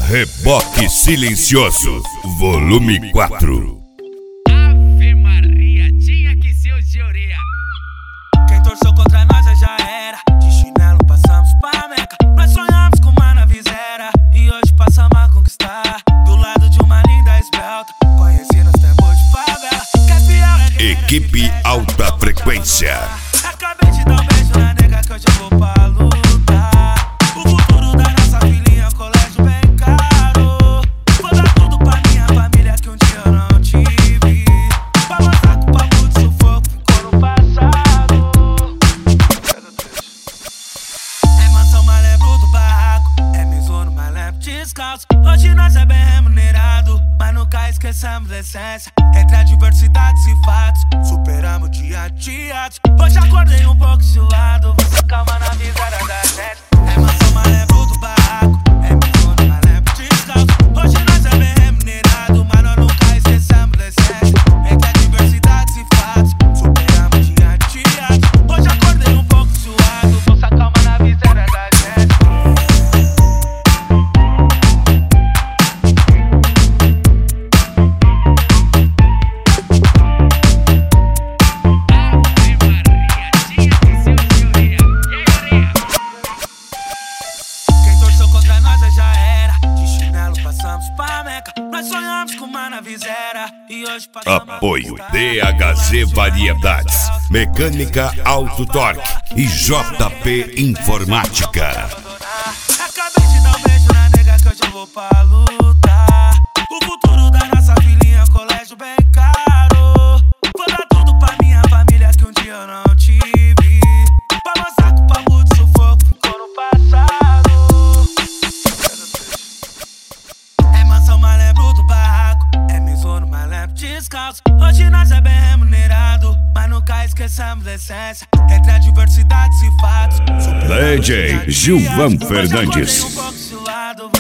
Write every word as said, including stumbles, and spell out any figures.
Reboque Silencioso, volume quatro. Ave Maria, tinha que ser o de orelha. Quem torceu contra nós já era. De chinelo passamos pra Meca. Nós sonhamos com uma navizeira e hoje passamos a conquistar. Do lado de uma linda esbelta, conheci nos tempos de favela. Que é fiel, é guerreira. Equipe Alta Frequência. Acabei de dar um beijo na nega que hoje eu vou pra lutar. O futuro da nossa filhinha, colégio bem caro. Vou dar tudo pra minha família que um dia eu não tive. Pra mostrar que o papo de sufoco ficou no passado. É mansão, mas lembro do barraco. É misono, mas lembro descalço. Hoje nós é bem remunerado, mas nunca esquecemos da essência. Entre adversidades e fatos, superamos dia a dia. Hoje acordei um pouco suado, vou se calma na miséria da gente. É mansão, mas lembro do barraco. É misono, mas lembro descalço. Hoje nós é bem remunerado, mas nós nunca esquecemos da essência. Entre adversidades e fatos, superamos dia a dia. Hoje acordei um pouco suado, vou se calma na miséria da gente. Nós sonhamos com uma navizeira e hoje Apoio D H Z Variedades, Mecânica Auto Torque e J P Informática. Acabei de dar um beijo na nega que hoje eu vou pra lutar. O futuro da nossa filhinha, colégio bem caro. Vou dar tudo pra minha família que um dia eu não tive. Pra mostrar que o papo de sufoco ficou no passado. É mansão, mas lembro do barraco. É misono, mas lembro descalço. Hoje nós é bem remunerado, mas nunca esquecemos da essência. Entre adversidades e fatos, D J Gilvan Fernandes. um pouco suado,